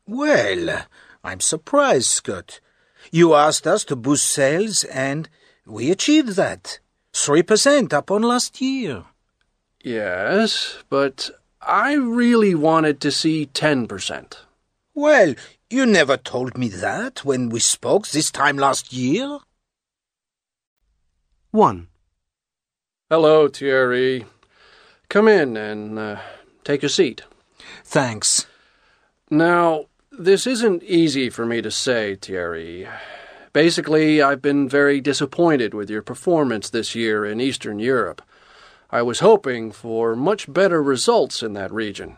Well, I'm surprised, Scott. You asked us to boost sales, and we achieved that. 3% up on last year. Yes, but I really wanted to see 10%. Well, you never told me that when we spoke this time last year. 1. Hello, Thierry. Come in and take a seat. Thanks. Now, this isn't easy for me to say, Thierry. Basically, I've been very disappointed with your performance this year in Eastern Europe. I was hoping for much better results in that region.